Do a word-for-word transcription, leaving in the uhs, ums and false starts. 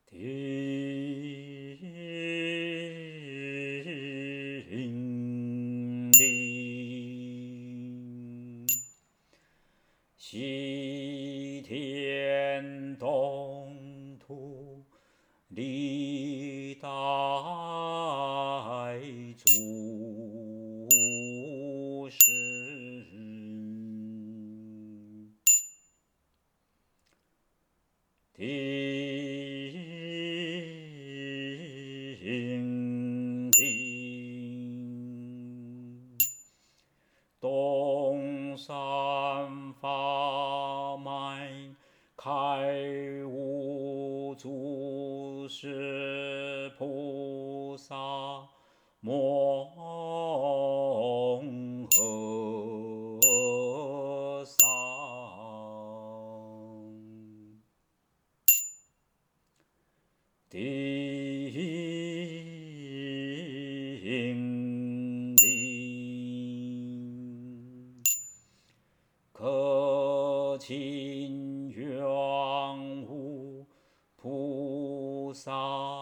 叮铃，西天东土历代祖师，叮铃，东山法脉开悟祖师菩萨摩诃萨，叮铃，可请愿无菩萨